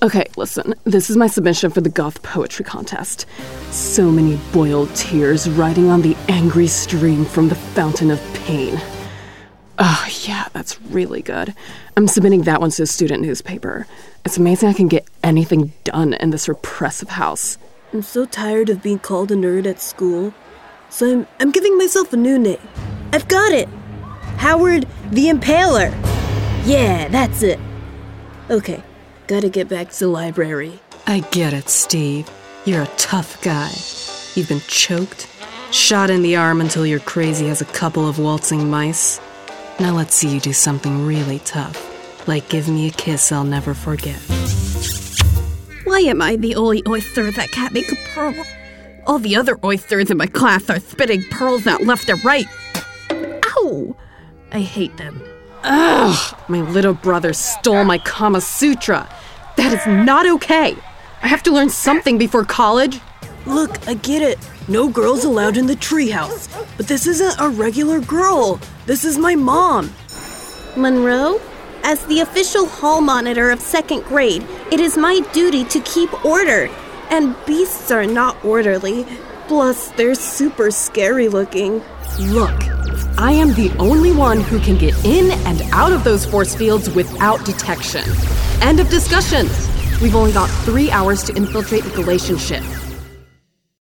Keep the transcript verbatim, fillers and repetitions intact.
Okay, listen, this is my submission for the Goth Poetry Contest. So many boiled tears riding on the angry stream from the fountain of pain. Oh, yeah, that's really good. I'm submitting that one to the student newspaper. It's amazing I can get anything done in this repressive house. I'm so tired of being called a nerd at school. So I'm, I'm giving myself a new name. I've got it! Howard the Impaler! Yeah, that's it. Okay, gotta get back to the library. I get it, Steve. You're a tough guy. You've been choked, shot in the arm until you're crazy as a couple of waltzing mice. Now let's see you do something really tough, like give me a kiss I'll never forget. Why am I the only oyster that can't make a pearl? All the other oysters in my class are spitting pearls out left and right. Ow! I hate them. Ugh! My little brother stole my Kama Sutra. That is not okay. I have to learn something before college. Look, I get it. No girls allowed in the treehouse. But this isn't a regular girl. This is my mom. Monroe, as the official hall monitor of second grade, it is my duty to keep order. And beasts are not orderly. Plus, they're super scary looking. Look, I am the only one who can get in and out of those force fields without detection. End of discussion. We've only got three hours to infiltrate the Galatian ship.